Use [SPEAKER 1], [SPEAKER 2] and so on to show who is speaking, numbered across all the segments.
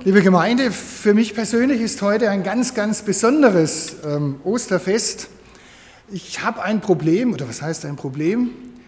[SPEAKER 1] Liebe Gemeinde, für mich persönlich ist heute ein ganz, ganz besonderes Osterfest. Ich habe ein Problem, oder was heißt ein Problem?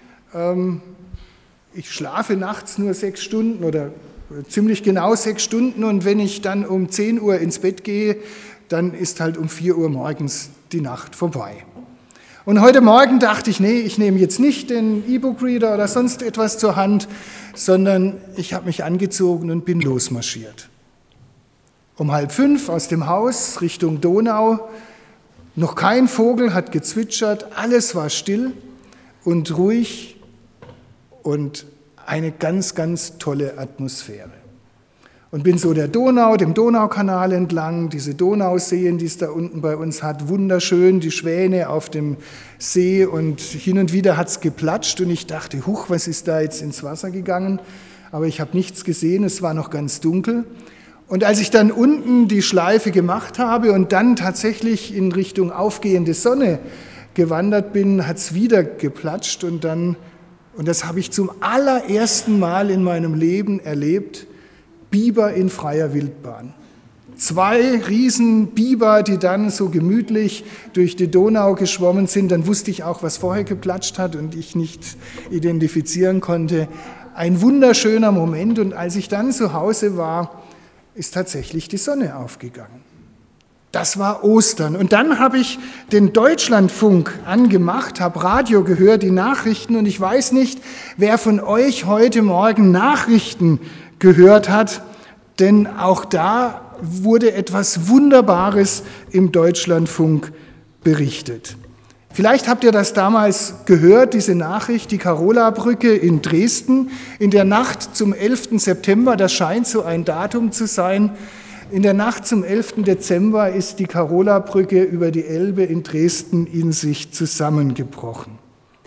[SPEAKER 1] Ich schlafe nachts nur 6 Stunden oder ziemlich genau 6 Stunden und wenn ich dann um 10 Uhr ins Bett gehe, dann ist halt um 4 Uhr morgens die Nacht vorbei. Und heute Morgen dachte ich, nee, ich nehme jetzt nicht den E-Book-Reader oder sonst etwas zur Hand, sondern ich habe mich angezogen und bin losmarschiert. Um 4:30 aus dem Haus Richtung Donau, noch kein Vogel hat gezwitschert, alles war still und ruhig und eine ganz, ganz tolle Atmosphäre. Und bin so dem Donaukanal entlang, diese Donauseen, die es da unten bei uns hat, wunderschön, die Schwäne auf dem See und hin und wieder hat es geplatscht und ich dachte, huch, was ist da jetzt ins Wasser gegangen? Aber ich habe nichts gesehen, es war noch ganz dunkel. Und als ich dann unten die Schleife gemacht habe und dann tatsächlich in Richtung aufgehende Sonne gewandert bin, hat es wieder geplatscht und das habe ich zum allerersten Mal in meinem Leben erlebt, Biber in freier Wildbahn. 2 Riesenbiber, die dann so gemütlich durch die Donau geschwommen sind, dann wusste ich auch, was vorher geplatscht hat und ich nicht identifizieren konnte. Ein wunderschöner Moment und als ich dann zu Hause war, ist tatsächlich die Sonne aufgegangen. Das war Ostern. Und dann habe ich den Deutschlandfunk angemacht, habe Radio gehört, die Nachrichten. Und ich weiß nicht, wer von euch heute Morgen Nachrichten gehört hat, denn auch da wurde etwas Wunderbares im Deutschlandfunk berichtet. Vielleicht habt ihr das damals gehört, diese Nachricht, die Karola-Brücke in Dresden. In der Nacht zum 11. September, das scheint so ein Datum zu sein, in der Nacht zum 11. Dezember ist die Karola-Brücke über die Elbe in Dresden in sich zusammengebrochen.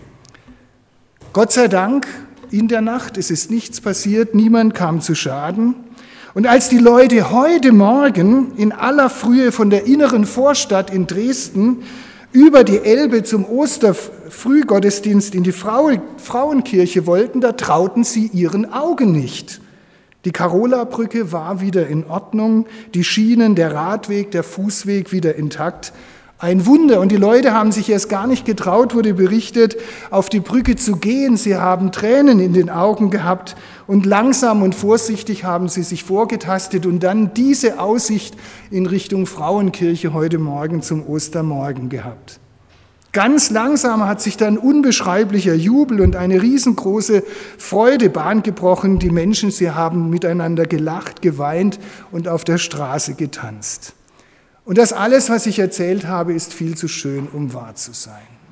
[SPEAKER 1] Gott sei Dank, in der Nacht, es ist nichts passiert, niemand kam zu Schaden. Und als die Leute heute Morgen in aller Frühe von der inneren Vorstadt in Dresden über die Elbe zum Osterfrühgottesdienst in die Frauenkirche wollten, da trauten sie ihren Augen nicht. Die Karola-Brücke war wieder in Ordnung, die Schienen, der Radweg, der Fußweg wieder intakt. Ein Wunder. Und die Leute haben sich erst gar nicht getraut, wurde berichtet, auf die Brücke zu gehen. Sie haben Tränen in den Augen gehabt und langsam und vorsichtig haben sie sich vorgetastet und dann diese Aussicht in Richtung Frauenkirche heute Morgen zum Ostermorgen gehabt. Ganz langsam hat sich dann unbeschreiblicher Jubel und eine riesengroße Freude Bahn gebrochen. Die Menschen, sie haben miteinander gelacht, geweint und auf der Straße getanzt. Und das alles, was ich erzählt habe, ist viel zu schön, um wahr zu sein.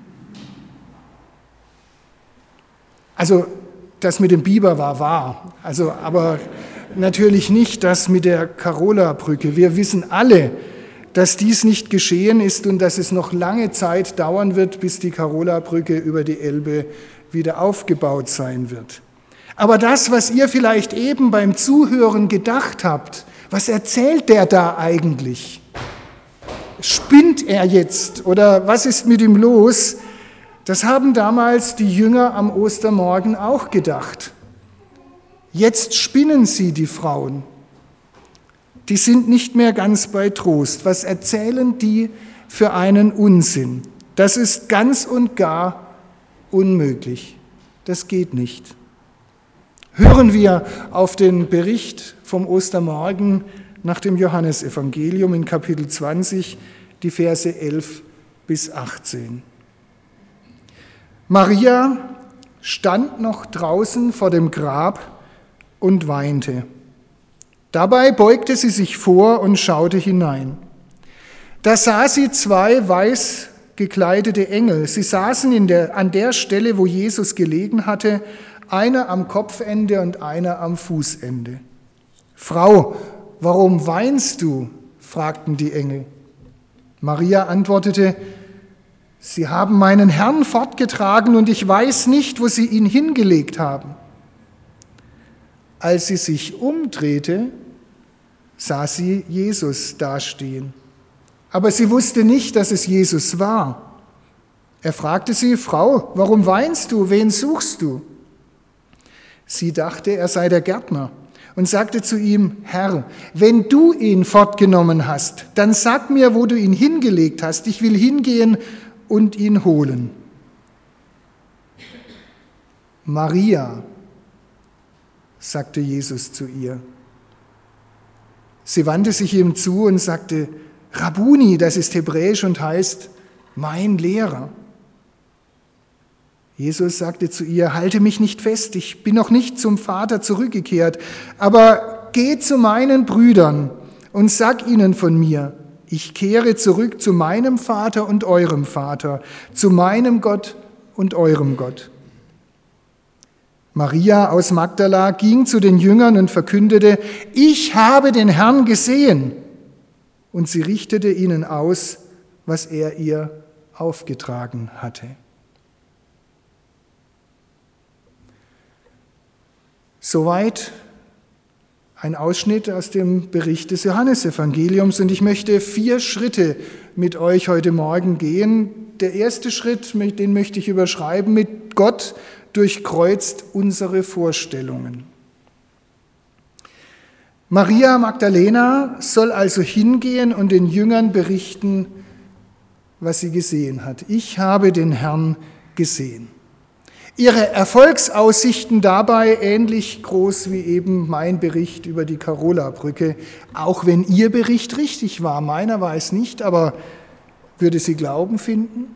[SPEAKER 1] Also das mit dem Biber war wahr, aber natürlich nicht das mit der Karola-Brücke. Wir wissen alle, dass dies nicht geschehen ist und dass es noch lange Zeit dauern wird, bis die Karola-Brücke über die Elbe wieder aufgebaut sein wird. Aber das, was ihr vielleicht eben beim Zuhören gedacht habt, was erzählt der da eigentlich? Spinnt er jetzt oder was ist mit ihm los? Das haben damals die Jünger am Ostermorgen auch gedacht. Jetzt spinnen sie, die Frauen. Die sind nicht mehr ganz bei Trost. Was erzählen die für einen Unsinn? Das ist ganz und gar unmöglich. Das geht nicht. Hören wir auf den Bericht vom Ostermorgen nach dem Johannesevangelium in Kapitel 20, die Verse 11 bis 18. Maria stand noch draußen vor dem Grab und weinte. Dabei beugte sie sich vor und schaute hinein. Da sah sie 2 weiß gekleidete Engel. Sie saßen an der Stelle, wo Jesus gelegen hatte, einer am Kopfende und einer am Fußende. »Frau, warum weinst du?« fragten die Engel. Maria antwortete, »Sie haben meinen Herrn fortgetragen und ich weiß nicht, wo sie ihn hingelegt haben.« Als sie sich umdrehte, sah sie Jesus dastehen. Aber sie wusste nicht, dass es Jesus war. Er fragte sie, »Frau, warum weinst du? Wen suchst du?« Sie dachte, er sei der Gärtner und sagte zu ihm: Herr, wenn du ihn fortgenommen hast, dann sag mir, wo du ihn hingelegt hast. Ich will hingehen und ihn holen. Maria, sagte Jesus zu ihr. Sie wandte sich ihm zu und sagte: Rabbuni, das ist hebräisch und heißt mein Lehrer. Jesus sagte zu ihr: Halte mich nicht fest, ich bin noch nicht zum Vater zurückgekehrt, aber geh zu meinen Brüdern und sag ihnen von mir: Ich kehre zurück zu meinem Vater und eurem Vater, zu meinem Gott und eurem Gott. Maria aus Magdala ging zu den Jüngern und verkündete: Ich habe den Herrn gesehen. Und sie richtete ihnen aus, was er ihr aufgetragen hatte. Soweit ein Ausschnitt aus dem Bericht des Johannesevangeliums, und ich möchte 4 Schritte mit euch heute Morgen gehen. Der erste Schritt, den möchte ich überschreiben mit: Gott durchkreuzt unsere Vorstellungen. Maria Magdalena soll also hingehen und den Jüngern berichten, was sie gesehen hat. Ich habe den Herrn gesehen. Ihre Erfolgsaussichten dabei ähnlich groß wie eben mein Bericht über die Karola-Brücke, auch wenn ihr Bericht richtig war. Meiner war es nicht, aber würde sie Glauben finden?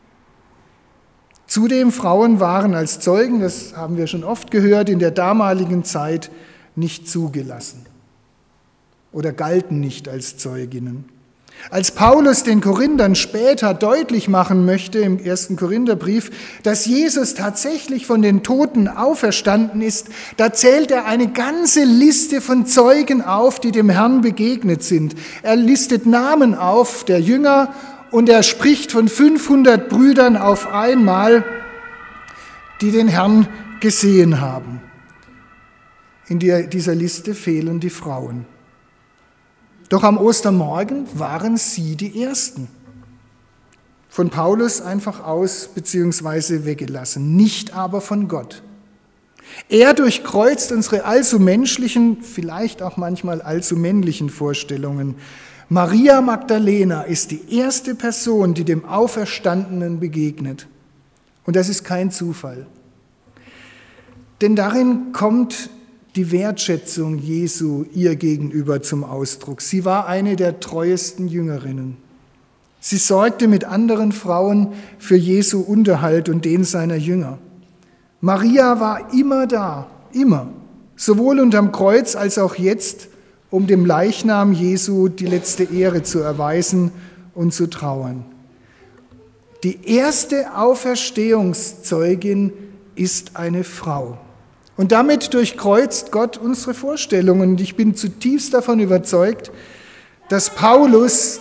[SPEAKER 1] Zudem, Frauen waren als Zeugen, das haben wir schon oft gehört, in der damaligen Zeit nicht zugelassen oder galten nicht als Zeuginnen. Als Paulus den Korinthern später deutlich machen möchte im 1. Korintherbrief, dass Jesus tatsächlich von den Toten auferstanden ist, da zählt er eine ganze Liste von Zeugen auf, die dem Herrn begegnet sind. Er listet Namen auf der Jünger und er spricht von 500 Brüdern auf einmal, die den Herrn gesehen haben. In dieser Liste fehlen die Frauen. Doch am Ostermorgen waren sie die Ersten. Von Paulus einfach aus bzw. weggelassen, nicht aber von Gott. Er durchkreuzt unsere allzu menschlichen, vielleicht auch manchmal allzu männlichen Vorstellungen. Maria Magdalena ist die erste Person, die dem Auferstandenen begegnet. Und das ist kein Zufall. Denn darin kommt die Wertschätzung Jesu ihr gegenüber zum Ausdruck. Sie war eine der treuesten Jüngerinnen. Sie sorgte mit anderen Frauen für Jesu Unterhalt und den seiner Jünger. Maria war immer da, immer, sowohl unterm Kreuz als auch jetzt, um dem Leichnam Jesu die letzte Ehre zu erweisen und zu trauern. Die erste Auferstehungszeugin ist eine Frau. Und damit durchkreuzt Gott unsere Vorstellungen. Und ich bin zutiefst davon überzeugt, dass Paulus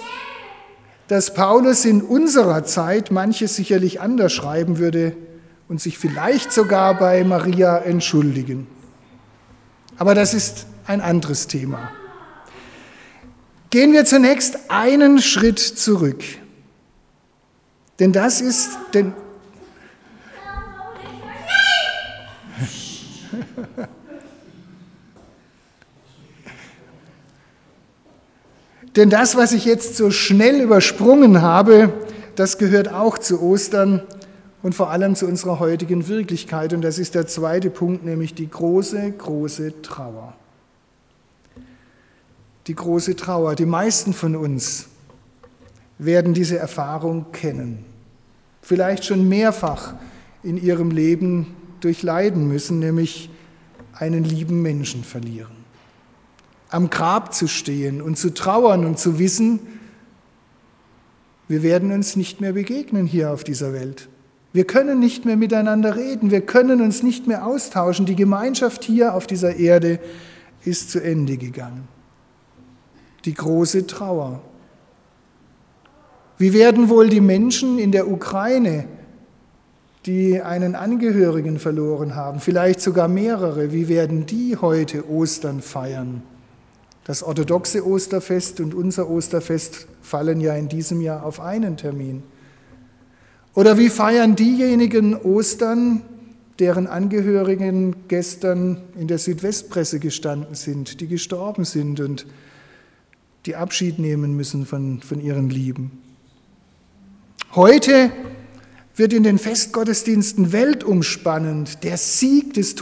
[SPEAKER 1] in unserer Zeit manches sicherlich anders schreiben würde und sich vielleicht sogar bei Maria entschuldigen. Aber das ist ein anderes Thema. Gehen wir zunächst einen Schritt zurück. Denn das ist... Denn das, was ich jetzt so schnell übersprungen habe, das gehört auch zu Ostern und vor allem zu unserer heutigen Wirklichkeit. Und das ist der zweite Punkt, nämlich die große, große Trauer. Die große Trauer. Die meisten von uns werden diese Erfahrung kennen. Vielleicht schon mehrfach in ihrem Leben durchleiden müssen, nämlich einen lieben Menschen verlieren. Am Grab zu stehen und zu trauern und zu wissen, wir werden uns nicht mehr begegnen hier auf dieser Welt. Wir können nicht mehr miteinander reden, wir können uns nicht mehr austauschen. Die Gemeinschaft hier auf dieser Erde ist zu Ende gegangen. Die große Trauer. Wie werden wohl die Menschen in der Ukraine, die einen Angehörigen verloren haben, vielleicht sogar mehrere, wie werden die heute Ostern feiern? Das orthodoxe Osterfest und unser Osterfest fallen ja in diesem Jahr auf einen Termin. Oder wie feiern diejenigen Ostern, deren Angehörigen gestern in der Südwestpresse gestanden sind, die gestorben sind und die Abschied nehmen müssen von ihren Lieben. Heute wird in den Festgottesdiensten weltumspannend der Sieg des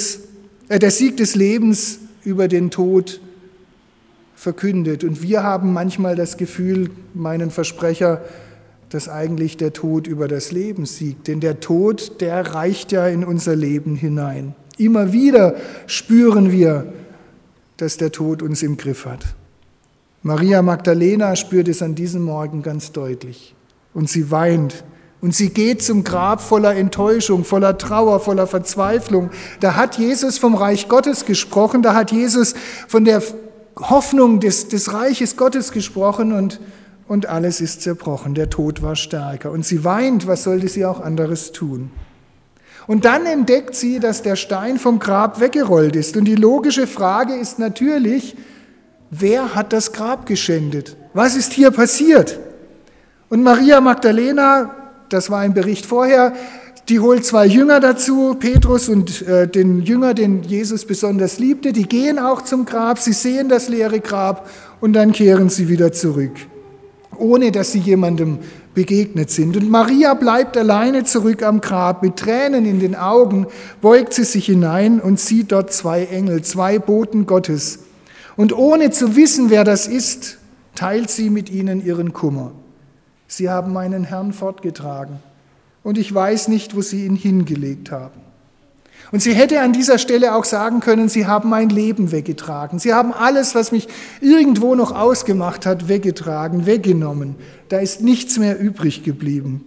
[SPEAKER 1] Lebens über den Tod verkündet. Und wir haben manchmal das Gefühl, meinen Versprecher, dass eigentlich der Tod über das Leben siegt. Denn der Tod, der reicht ja in unser Leben hinein. Immer wieder spüren wir, dass der Tod uns im Griff hat. Maria Magdalena spürt es an diesem Morgen ganz deutlich. Und sie weint. Und sie geht zum Grab voller Enttäuschung, voller Trauer, voller Verzweiflung. Da hat Jesus vom Reich Gottes gesprochen, da hat Jesus von der Hoffnung des Reiches Gottes gesprochen und alles ist zerbrochen. Der Tod war stärker. Und sie weint, was sollte sie auch anderes tun? Und dann entdeckt sie, dass der Stein vom Grab weggerollt ist. Und die logische Frage ist natürlich, wer hat das Grab geschändet? Was ist hier passiert? Und Maria Magdalena, das war ein Bericht vorher, die holt 2 Jünger dazu, Petrus und den Jünger, den Jesus besonders liebte. Die gehen auch zum Grab, sie sehen das leere Grab und dann kehren sie wieder zurück, ohne dass sie jemandem begegnet sind. Und Maria bleibt alleine zurück am Grab. Mit Tränen in den Augen beugt sie sich hinein und sieht dort 2 Engel, 2 Boten Gottes. Und ohne zu wissen, wer das ist, teilt sie mit ihnen ihren Kummer. Sie haben meinen Herrn fortgetragen und ich weiß nicht, wo sie ihn hingelegt haben. Und sie hätte an dieser Stelle auch sagen können, sie haben mein Leben weggetragen. Sie haben alles, was mich irgendwo noch ausgemacht hat, weggetragen, weggenommen. Da ist nichts mehr übrig geblieben.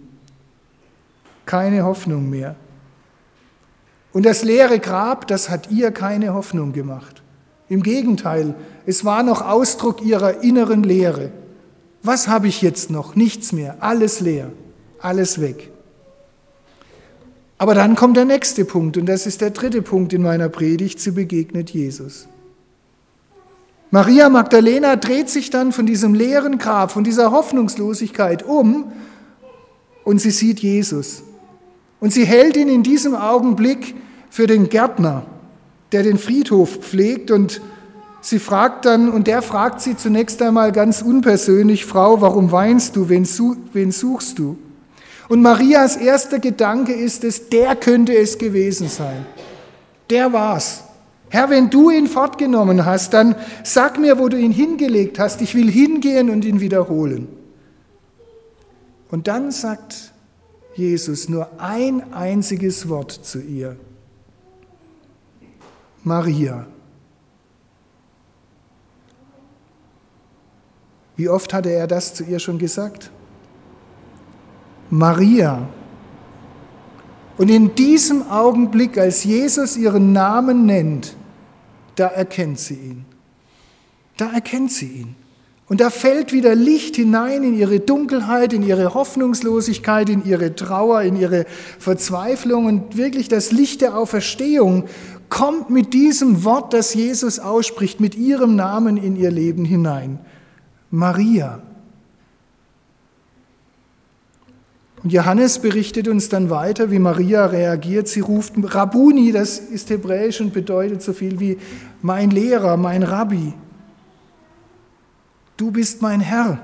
[SPEAKER 1] Keine Hoffnung mehr. Und das leere Grab, das hat ihr keine Hoffnung gemacht. Im Gegenteil, es war noch Ausdruck ihrer inneren Leere. Was habe ich jetzt noch? Nichts mehr, alles leer, alles weg. Aber dann kommt der nächste Punkt und das ist der 3. Punkt in meiner Predigt, sie begegnet Jesus. Maria Magdalena dreht sich dann von diesem leeren Grab, von dieser Hoffnungslosigkeit um und sie sieht Jesus. Und sie hält ihn in diesem Augenblick für den Gärtner, der den Friedhof pflegt und sie fragt dann, und der fragt sie zunächst einmal ganz unpersönlich, Frau, warum weinst du, wen suchst du? Und Marias erster Gedanke ist es, der könnte es gewesen sein. Der war's. Herr, wenn du ihn fortgenommen hast, dann sag mir, wo du ihn hingelegt hast. Ich will hingehen und ihn wiederholen. Und dann sagt Jesus nur ein einziges Wort zu ihr. Maria. Wie oft hatte er das zu ihr schon gesagt? Maria. Und in diesem Augenblick, als Jesus ihren Namen nennt, da erkennt sie ihn. Da erkennt sie ihn. Und da fällt wieder Licht hinein in ihre Dunkelheit, in ihre Hoffnungslosigkeit, in ihre Trauer, in ihre Verzweiflung. Und wirklich das Licht der Auferstehung kommt mit diesem Wort, das Jesus ausspricht, mit ihrem Namen in ihr Leben hinein. Maria. Und Johannes berichtet uns dann weiter, wie Maria reagiert. Sie ruft Rabbuni, das ist hebräisch und bedeutet so viel wie mein Lehrer, mein Rabbi. Du bist mein Herr.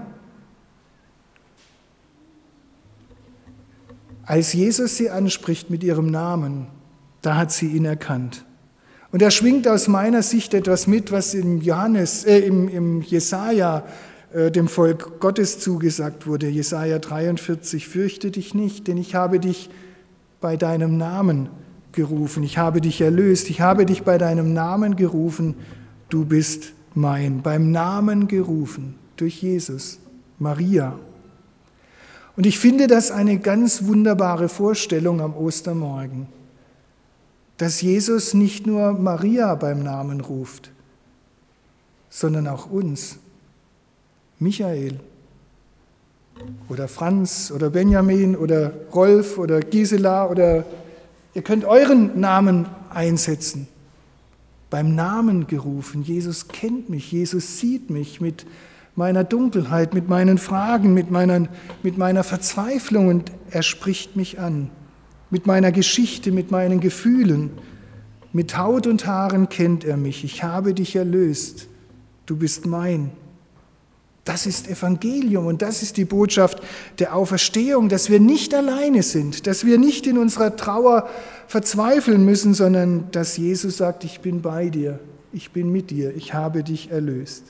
[SPEAKER 1] Als Jesus sie anspricht mit ihrem Namen, da hat sie ihn erkannt. Und er schwingt aus meiner Sicht etwas mit, was im Jesaja dem Volk Gottes zugesagt wurde. Jesaja 43, fürchte dich nicht, denn ich habe dich bei deinem Namen gerufen. Ich habe dich erlöst. Ich habe dich bei deinem Namen gerufen. Du bist mein. Beim Namen gerufen durch Jesus, Maria. Und ich finde das eine ganz wunderbare Vorstellung am Ostermorgen, dass Jesus nicht nur Maria beim Namen ruft, sondern auch uns. Michael oder Franz oder Benjamin oder Rolf oder Gisela oder ihr könnt euren Namen einsetzen. Beim Namen gerufen. Jesus kennt mich, Jesus sieht mich mit meiner Dunkelheit, mit meinen Fragen, mit meiner Verzweiflung und er spricht mich an. mit meiner Geschichte, mit meinen Gefühlen. Mit Haut und Haaren kennt er mich. Ich habe dich erlöst. Du bist mein. Das ist Evangelium und das ist die Botschaft der Auferstehung, dass wir nicht alleine sind, dass wir nicht in unserer Trauer verzweifeln müssen, sondern dass Jesus sagt, ich bin bei dir, ich bin mit dir, ich habe dich erlöst.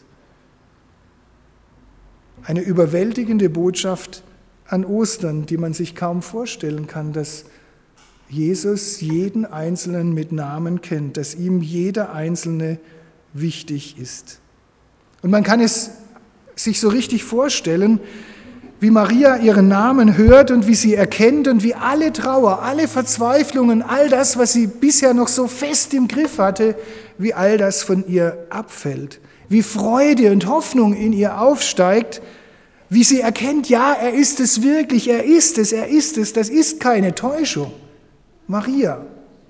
[SPEAKER 1] Eine überwältigende Botschaft an Ostern, die man sich kaum vorstellen kann, dass Jesus jeden Einzelnen mit Namen kennt, dass ihm jeder Einzelne wichtig ist. Und man kann es sich so richtig vorstellen, wie Maria ihren Namen hört und wie sie erkennt und wie alle Trauer, alle Verzweiflungen, all das, was sie bisher noch so fest im Griff hatte, wie all das von ihr abfällt. Wie Freude und Hoffnung in ihr aufsteigt, wie sie erkennt, ja, er ist es wirklich, er ist es, das ist keine Täuschung. Maria.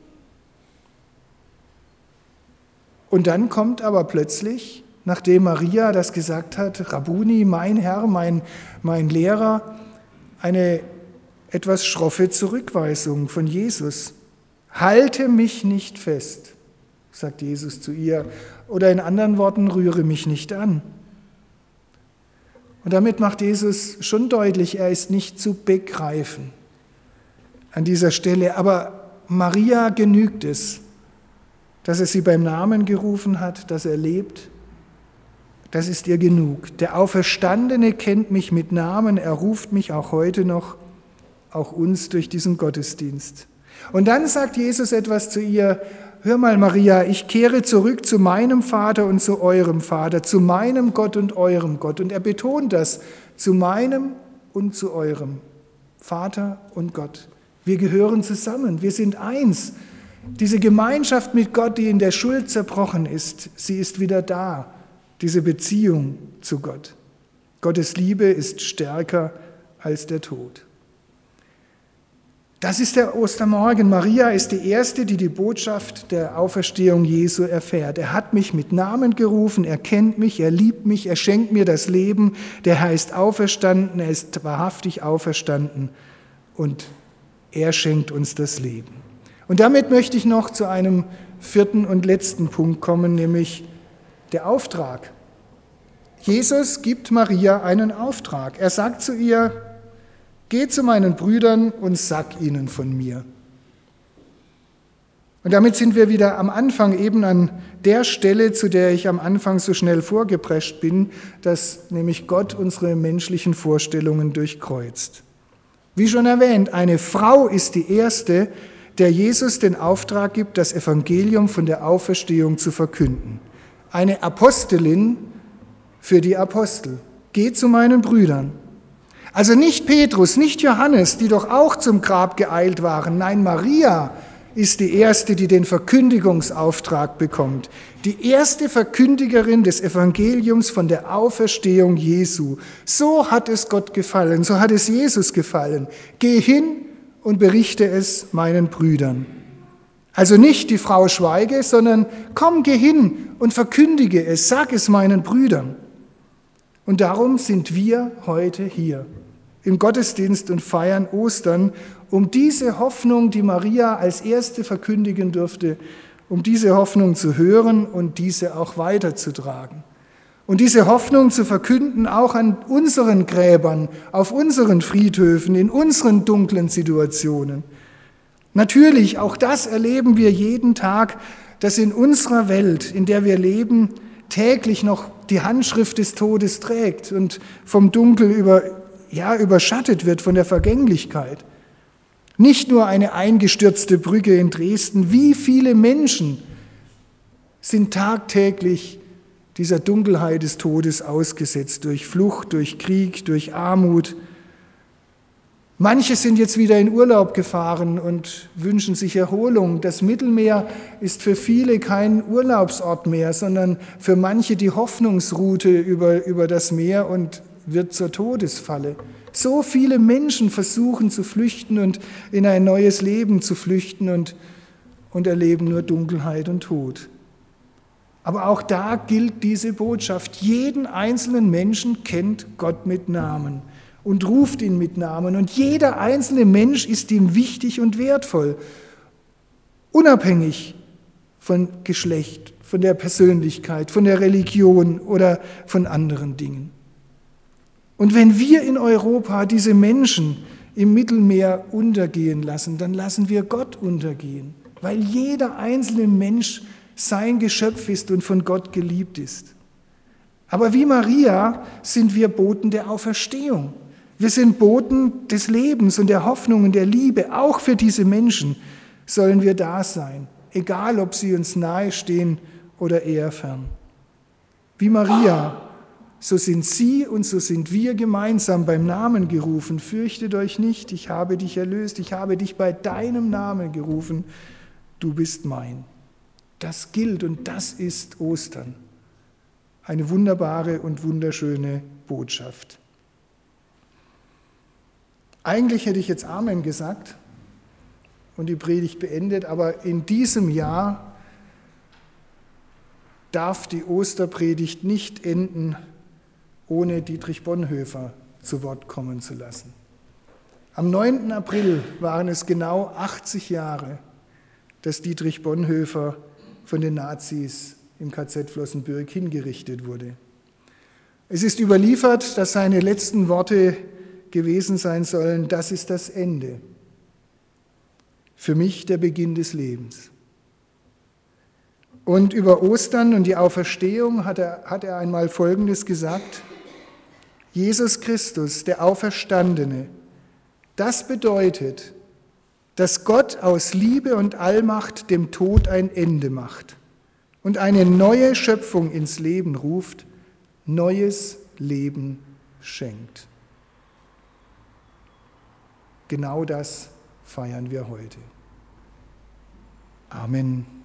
[SPEAKER 1] Und dann kommt aber plötzlich, nachdem Maria das gesagt hat, Rabbuni, mein Herr, mein Lehrer, eine etwas schroffe Zurückweisung von Jesus. Halte mich nicht fest, sagt Jesus zu ihr, oder in anderen Worten, rühre mich nicht an. Und damit macht Jesus schon deutlich, er ist nicht zu begreifen an dieser Stelle. Aber Maria genügt es, dass er sie beim Namen gerufen hat, dass er lebt. Das ist ihr genug. Der Auferstandene kennt mich mit Namen, er ruft mich auch heute noch, auch uns durch diesen Gottesdienst. Und dann sagt Jesus etwas zu ihr, hör mal Maria, ich kehre zurück zu meinem Vater und zu eurem Vater, zu meinem Gott und eurem Gott. Und er betont das, zu meinem und zu eurem Vater und Gott. Wir gehören zusammen, wir sind eins. Diese Gemeinschaft mit Gott, die in der Schuld zerbrochen ist, sie ist wieder da. Diese Beziehung zu Gott. Gottes Liebe ist stärker als der Tod. Das ist der Ostermorgen. Maria ist die Erste, die die Botschaft der Auferstehung Jesu erfährt. Er hat mich mit Namen gerufen, er kennt mich, er liebt mich, er schenkt mir das Leben. Der Herr ist auferstanden, er ist wahrhaftig auferstanden und er schenkt uns das Leben. Und damit möchte ich noch zu einem vierten und letzten Punkt kommen, nämlich der Auftrag. Jesus gibt Maria einen Auftrag. Er sagt zu ihr, geh zu meinen Brüdern und sag ihnen von mir. Und damit sind wir wieder am Anfang, eben an der Stelle, zu der ich am Anfang so schnell vorgeprescht bin, dass nämlich Gott unsere menschlichen Vorstellungen durchkreuzt. Wie schon erwähnt, eine Frau ist die Erste, der Jesus den Auftrag gibt, das Evangelium von der Auferstehung zu verkünden. Eine Apostelin für die Apostel. Geh zu meinen Brüdern. Also nicht Petrus, nicht Johannes, die doch auch zum Grab geeilt waren. Nein, Maria ist die Erste, die den Verkündigungsauftrag bekommt. Die erste Verkündigerin des Evangeliums von der Auferstehung Jesu. So hat es Gott gefallen, so hat es Jesus gefallen. Geh hin und berichte es meinen Brüdern. Also nicht die Frau schweige, sondern komm, geh hin und verkündige es, sag es meinen Brüdern. Und darum sind wir heute hier im Gottesdienst und feiern Ostern, um diese Hoffnung, die Maria als Erste verkündigen durfte, um diese Hoffnung zu hören und diese auch weiterzutragen. Und diese Hoffnung zu verkünden auch an unseren Gräbern, auf unseren Friedhöfen, in unseren dunklen Situationen. Natürlich, auch das erleben wir jeden Tag, dass in unserer Welt, in der wir leben, täglich noch die Handschrift des Todes trägt und vom Dunkel überschattet wird von der Vergänglichkeit. Nicht nur eine eingestürzte Brücke in Dresden, wie viele Menschen sind tagtäglich dieser Dunkelheit des Todes ausgesetzt, durch Flucht, durch Krieg, durch Armut. Manche sind jetzt wieder in Urlaub gefahren und wünschen sich Erholung. Das Mittelmeer ist für viele kein Urlaubsort mehr, sondern für manche die Hoffnungsroute über das Meer und wird zur Todesfalle. So viele Menschen versuchen zu flüchten und in ein neues Leben zu flüchten und erleben nur Dunkelheit und Tod. Aber auch da gilt diese Botschaft. Jeden einzelnen Menschen kennt Gott mit Namen. und ruft ihn mit Namen. Und jeder einzelne Mensch ist ihm wichtig und wertvoll, unabhängig von Geschlecht, von der Persönlichkeit, von der Religion oder von anderen Dingen. Und wenn wir in Europa diese Menschen im Mittelmeer untergehen lassen, dann lassen wir Gott untergehen, weil jeder einzelne Mensch sein Geschöpf ist und von Gott geliebt ist. Aber wie Maria sind wir Boten der Auferstehung. Wir sind Boten des Lebens und der Hoffnung und der Liebe. Auch für diese Menschen sollen wir da sein, egal ob sie uns nahe stehen oder eher fern. Wie Maria, so sind sie und so sind wir gemeinsam beim Namen gerufen. Fürchtet euch nicht, ich habe dich erlöst, ich habe dich bei deinem Namen gerufen, du bist mein. Das gilt und das ist Ostern. Eine wunderbare und wunderschöne Botschaft. Eigentlich hätte ich jetzt Amen gesagt und die Predigt beendet, aber in diesem Jahr darf die Osterpredigt nicht enden, ohne Dietrich Bonhoeffer zu Wort kommen zu lassen. Am 9. April waren es genau 80 Jahre, dass Dietrich Bonhoeffer von den Nazis im KZ Flossenbürg hingerichtet wurde. Es ist überliefert, dass seine letzten Worte gewesen sein sollen: Das ist das Ende. Für mich der Beginn des Lebens. Und über Ostern und die Auferstehung hat er einmal Folgendes gesagt: Jesus Christus, der Auferstandene, das bedeutet, dass Gott aus Liebe und Allmacht dem Tod ein Ende macht und eine neue Schöpfung ins Leben ruft, neues Leben schenkt. Genau das feiern wir heute. Amen.